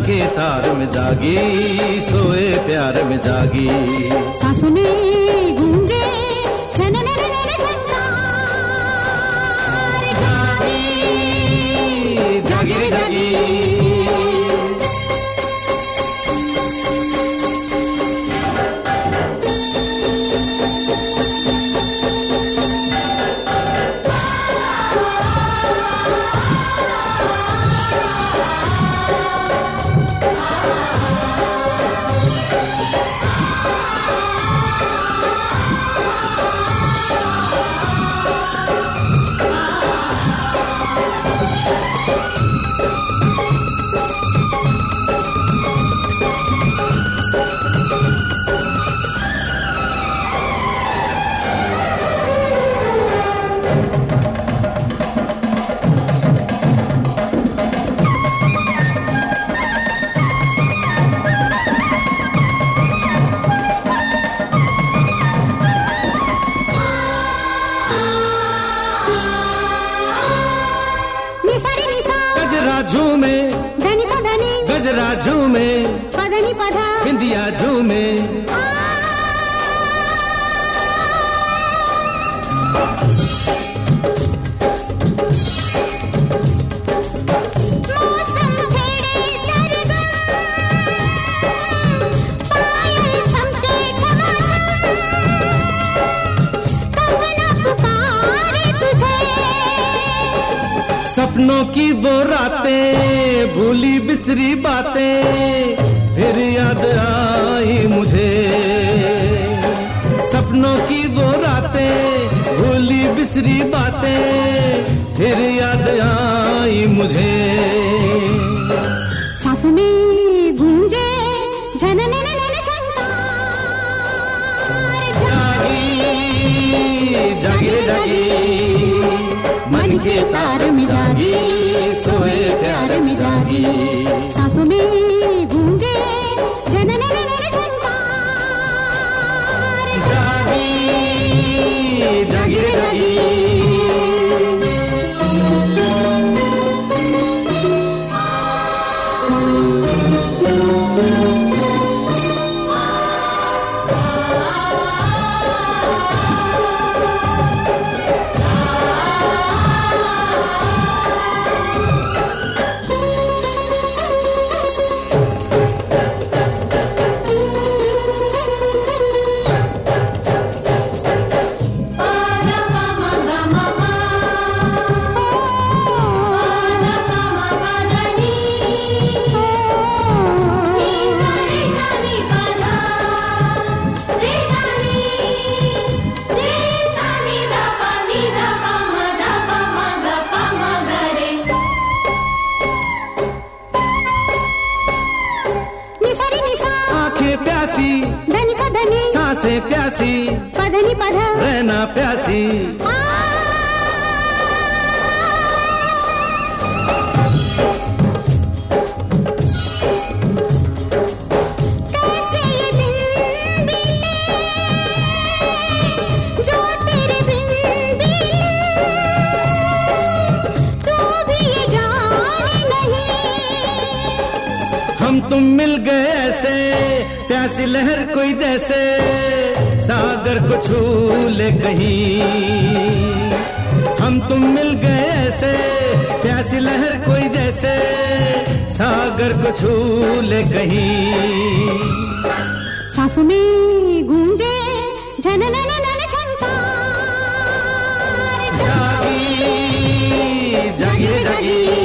के तार में जागी, सोए प्यार में जागी। सांसों में गूंजे जागी रे जागी। झूमे धनी सा धनी, गजरा झूमे पधनी पधा, बिंदिया झूमे। मौसम छेड़े सरगम, पायल चमके झमाझम, कंगना पुकारे तुझे। सपनों की वो रातें, भूली बिसरी बातें, फिर याद आई मुझे। सपनों की वो रातें, भूली बिसरी बातें, फिर याद आई मुझे। सांसों में गूंजे झनन झनकार, जागी जागी रे जागी, मन के तार में जागी, सोए प्यार में जागी। सांसों में गूंजे झनन झनकार, जागी जागी रे जागी। प्यासी धनी सा धनी, सांसें प्यासी पधनी पधा, रहना प्यासी। कैसे ये दिन बीते जो तेरे बिन बीते, तू भी ये जाने नहीं। हम तुम मिल गए ऐसे, प्यासी लहर कोई जैसे, सागर को छू ले कहीं। हम तुम मिल गए ऐसे, प्यासी लहर कोई जैसे, सागर को छू ले कहीं। सांसों में गूंजे झनन झनकार, जागी जागी जागी।